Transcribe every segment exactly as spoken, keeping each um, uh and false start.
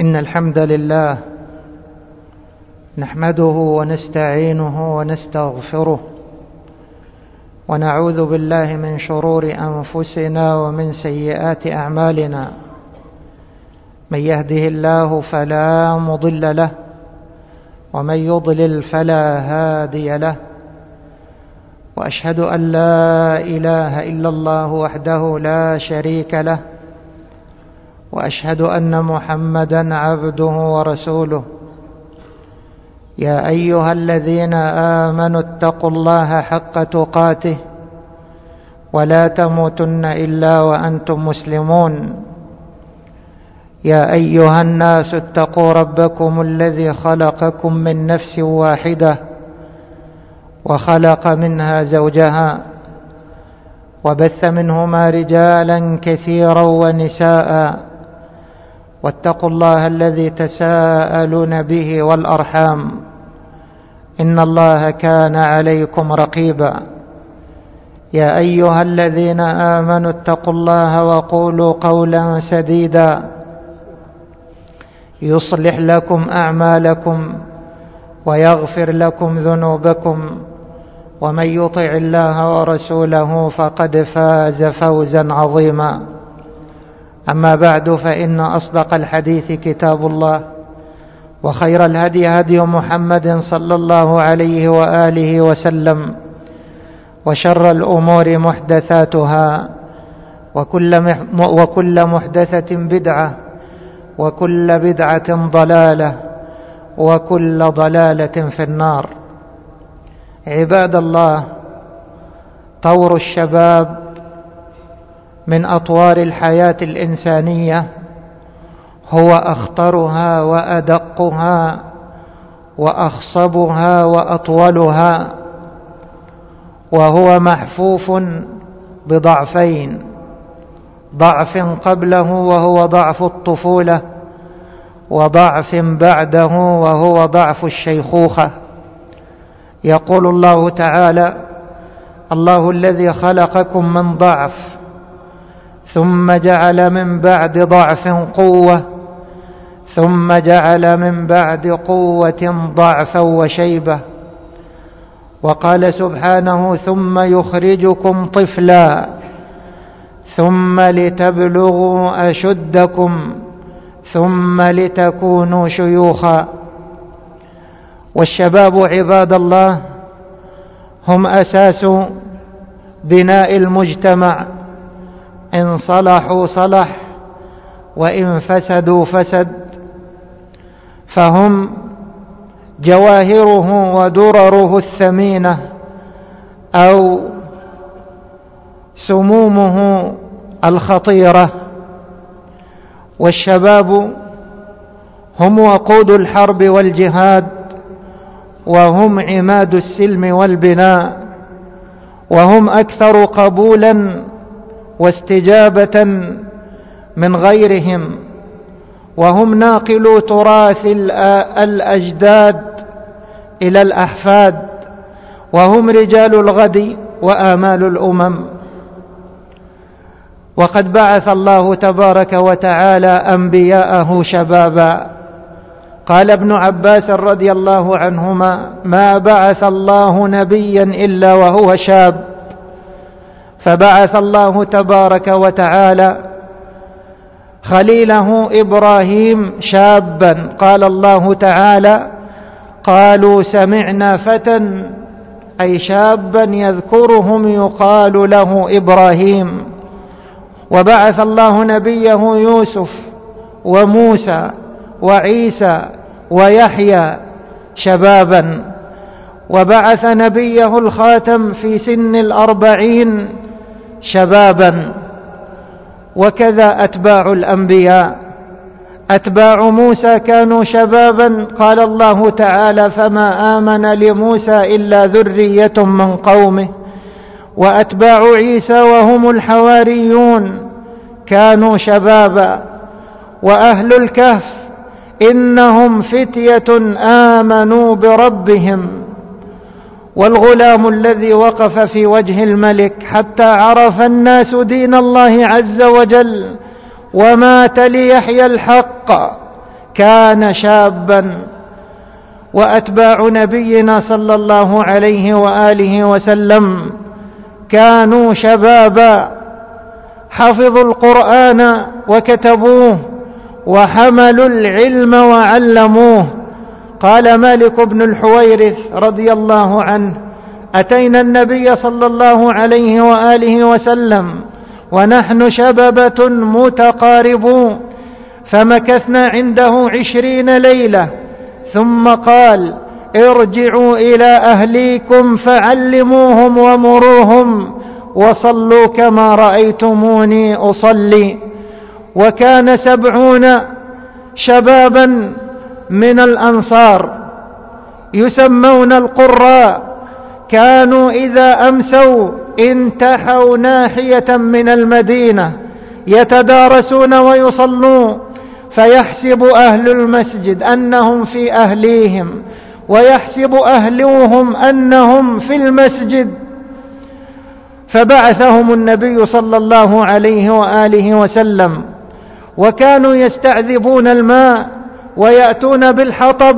إن الحمد لله نحمده ونستعينه ونستغفره ونعوذ بالله من شرور أنفسنا ومن سيئات أعمالنا. من يهده الله فلا مضل له ومن يضلل فلا هادي له، وأشهد أن لا إله إلا الله وحده لا شريك له، وأشهد أن محمدا عبده ورسوله. يا أيها الذين آمنوا اتقوا الله حق تقاته ولا تموتن إلا وأنتم مسلمون. يا أيها الناس اتقوا ربكم الذي خلقكم من نفس واحدة وخلق منها زوجها وبث منهما رجالا كثيرا ونساء، واتقوا الله الذي تساءلون به والأرحام إن الله كان عليكم رقيبا. يا أيها الذين آمنوا اتقوا الله وقولوا قولا سديدا يصلح لكم أعمالكم ويغفر لكم ذنوبكم، ومن يطع الله ورسوله فقد فاز فوزا عظيما. أما بعد، فإن أصدق الحديث كتاب الله، وخير الهدي هدي محمد صلى الله عليه وآله وسلم، وشر الأمور محدثاتها، وكل محدثة بدعة، وكل بدعة ضلالة، وكل ضلالة في النار. عباد الله، طور الشباب من أطوار الحياة الإنسانية هو أخطرها وأدقها وأخصبها وأطولها، وهو محفوف بضعفين: ضعف قبله وهو ضعف الطفولة، وضعف بعده وهو ضعف الشيخوخة. يقول الله تعالى: الله الذي خلقكم من ضعف ثم جعل من بعد ضعف قوة، ثم جعل من بعد قوة ضعفا وشيبة. وقال سبحانه: ثم يخرجكم طفلا ثم لتبلغوا أشدكم ثم لتكونوا شيوخا. والشباب عباد الله هم أساس بناء المجتمع، إن صلحوا صلح وإن فسدوا فسد، فهم جواهره ودرره الثمينة أو سمومه الخطيرة. والشباب هم وقود الحرب والجهاد، وهم عماد السلم والبناء، وهم أكثر قبولا واستجابة من غيرهم، وهم ناقلو تراث الأجداد إلى الأحفاد، وهم رجال الغد وآمال الأمم. وقد بعث الله تبارك وتعالى أنبياءه شبابا. قال ابن عباس رضي الله عنهما: ما بعث الله نبيا إلا وهو شاب. فبعث الله تبارك وتعالى خليله إبراهيم شابا. قال الله تعالى: قالوا سمعنا فتى، أي شابا يذكرهم يقال له إبراهيم. وبعث الله نبيه يوسف وموسى وعيسى ويحيى شبابا. وبعث نبيه الخاتم في سن الأربعين شبابا. وكذا أتباع الأنبياء. أتباع موسى كانوا شبابا. قال الله تعالى: فما آمن لموسى إلا ذرية من قومه. وأتباع عيسى وهم الحواريون كانوا شبابا. وأهل الكهف إنهم فتية آمنوا بربهم. والغلام الذي وقف في وجه الملك حتى عرف الناس دين الله عز وجل ومات ليحيى الحق كان شابا. وأتباع نبينا صلى الله عليه وآله وسلم كانوا شبابا، حفظوا القرآن وكتبوه وحملوا العلم وعلموه. قال مالك بن الحويرث رضي الله عنه: أتينا النبي صلى الله عليه وآله وسلم ونحن شببة متقاربون، فمكثنا عنده عشرين ليلة، ثم قال: ارجعوا إلى أهليكم فعلموهم ومروهم وصلوا كما رأيتموني أصلي. وكان سبعون شبابا من الأنصار يسمون القراء، كانوا إذا أمسوا انتحوا ناحية من المدينة يتدارسون ويصلون، فيحسب أهل المسجد أنهم في أهليهم ويحسب أهلوهم أنهم في المسجد. فبعثهم النبي صلى الله عليه وآله وسلم، وكانوا يستعذبون الماء ويأتون بالحطب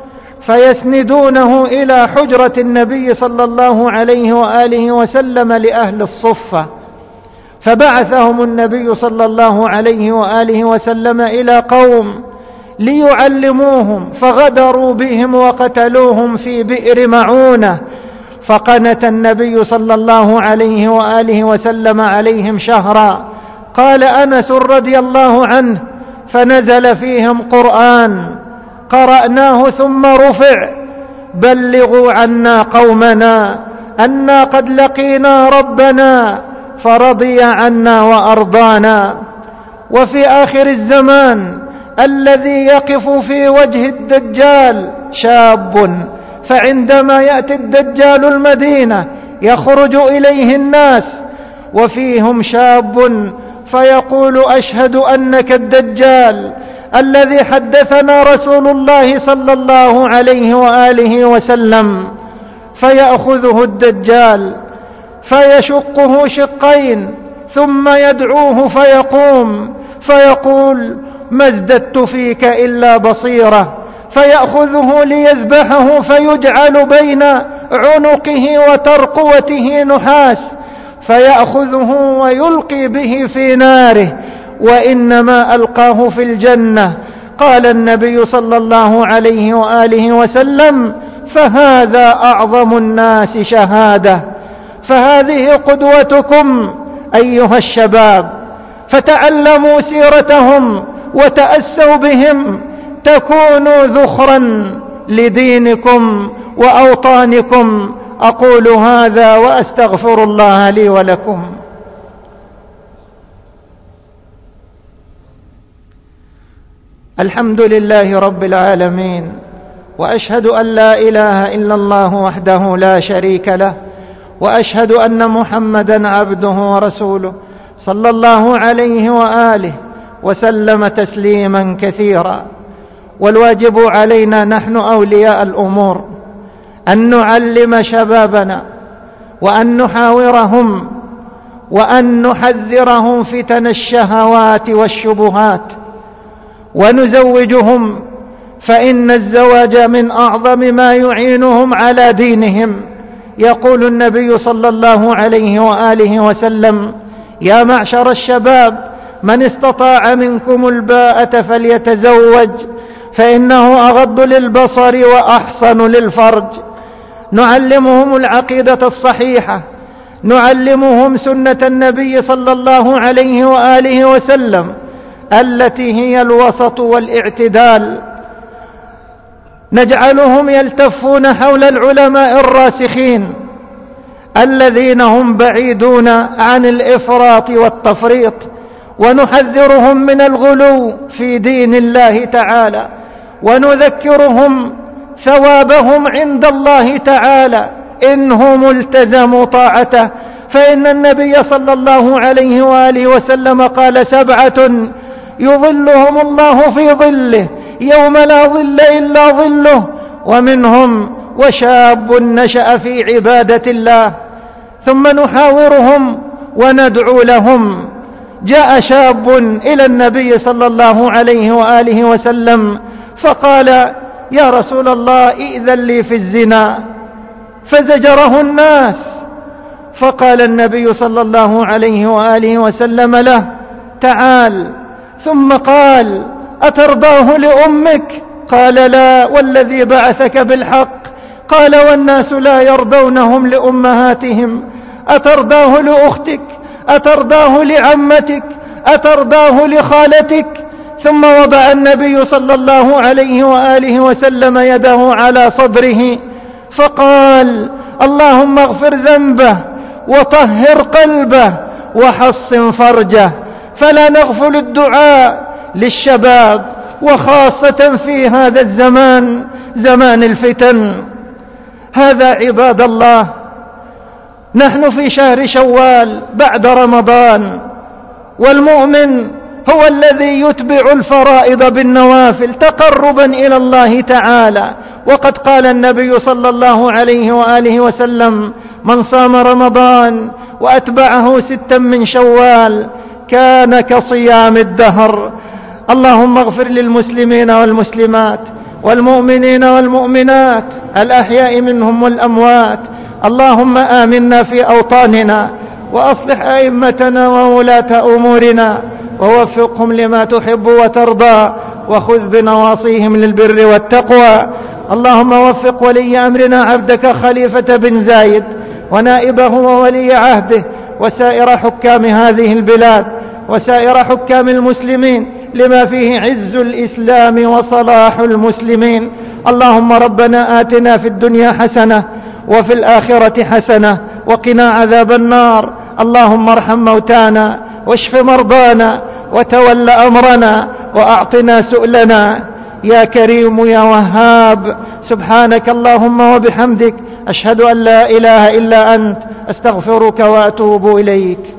فيسندونه إلى حجرة النبي صلى الله عليه وآله وسلم لأهل الصفة. فبعثهم النبي صلى الله عليه وآله وسلم إلى قوم ليعلموهم، فغدروا بهم وقتلوهم في بئر معونة. فقنت النبي صلى الله عليه وآله وسلم عليهم شهرا. قال أنس رضي الله عنه: فنزل فيهم قرآن قرأناه ثم رفع: بلغوا عنا قومنا أنا قد لقينا ربنا فرضي عنا وأرضانا. وفي آخر الزمان الذي يقف في وجه الدجال شاب، فعندما يأتي الدجال المدينة يخرج إليه الناس وفيهم شاب فيقول: أشهد أنك الدجال الذي حدثنا رسول الله صلى الله عليه وآله وسلم. فيأخذه الدجال فيشقه شقين ثم يدعوه فيقوم فيقول: ما ازددت فيك إلا بصيرة. فيأخذه ليذبحه فيجعل بين عنقه وترقوته نحاس، فيأخذه ويلقي به في ناره، وإنما ألقاه في الجنة. قال النبي صلى الله عليه وآله وسلم: فهذا أعظم الناس شهادة. فهذه قدوتكم أيها الشباب، فتعلموا سيرتهم وتأسوا بهم تكونوا ذخرا لدينكم وأوطانكم. أقول هذا وأستغفر الله لي ولكم. الحمد لله رب العالمين، وأشهد أن لا إله إلا الله وحده لا شريك له، وأشهد أن محمدا عبده ورسوله صلى الله عليه وآله وسلم تسليما كثيرا. والواجب علينا نحن أولياء الأمور أن نعلم شبابنا وأن نحاورهم وأن نحذرهم فتن الشهوات والشبهات، ونزوجهم، فإن الزواج من أعظم ما يعينهم على دينهم. يقول النبي صلى الله عليه وآله وسلم: يا معشر الشباب، من استطاع منكم الباءة فليتزوج فإنه أغض للبصر وأحصن للفرج. نعلمهم العقيدة الصحيحة، نعلمهم سنة النبي صلى الله عليه وآله وسلم التي هي الوسط والاعتدال. نجعلهم يلتفون حول العلماء الراسخين الذين هم بعيدون عن الإفراط والتفريط، ونحذرهم من الغلو في دين الله تعالى، ونذكرهم ثوابهم عند الله تعالى إنهم التزموا طاعته. فإن النبي صلى الله عليه وآله وسلم قال: سبعة يظلهم الله في ظله يوم لا ظل إلا ظله، ومنهم وشاب نشأ في عبادة الله. ثم نحاورهم وندعو لهم جاء شاب إلى النبي صلى الله عليه وآله وسلم فقال: يا رسول الله ائذن لي في الزنا، فزجره الناس. فقال النبي صلى الله عليه وآله وسلم له: تعال. ثم قال: أترضاه لأمك؟ قال: لا والذي بعثك بالحق. قال: والناس لا يرضونهم لأمهاتهم. أترضاه لأختك؟ أترضاه لعمتك؟ أترضاه لخالتك؟ ثم وضع النبي صلى الله عليه وآله وسلم يده على صدره فقال: اللهم اغفر ذنبه وطهر قلبه وحصن فرجه. فلا نغفل الدعاء للشباب، وخاصة في هذا الزمان، زمان الفتن. هذا عباد الله نحن في شهر شوال بعد رمضان، والمؤمن هو الذي يتبع الفرائض بالنوافل تقربا إلى الله تعالى. وقد قال النبي صلى الله عليه وآله وسلم: من صام رمضان وأتبعه ستا من شوال كان كصيام الدهر. اللهم اغفر للمسلمين والمسلمات والمؤمنين والمؤمنات الأحياء منهم والأموات. اللهم آمنا في أوطاننا، وأصلح أئمتنا وولاة أمورنا، ووفقهم لما تحب وترضى، وخذ بنواصيهم للبر والتقوى. اللهم وفق ولي أمرنا عبدك خليفة بن زايد ونائبه وولي عهده وسائر حكام هذه البلاد وسائر حكام المسلمين لما فيه عز الإسلام وصلاح المسلمين. اللهم ربنا آتنا في الدنيا حسنة وفي الآخرة حسنة وقنا عذاب النار. اللهم ارحم موتانا واشف مرضانا وتول أمرنا وأعطنا سؤلنا يا كريم يا وهاب. سبحانك اللهم وبحمدك، أشهد أن لا إله إلا أنت، أستغفرك وأتوب إليك.